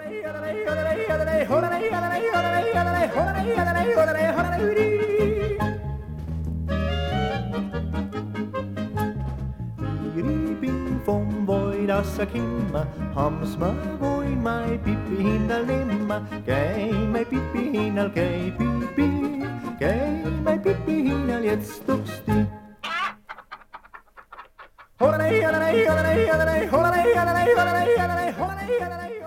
Vom voidassa kimma, hams mä voin mai pippi hinnal nimma. Käi mai pippi hinnal, käi mai pippi hinnal jetstupsti. Holalei, holalei, holalei, holalei, holalei, holalei, holalei, holalei, holalei.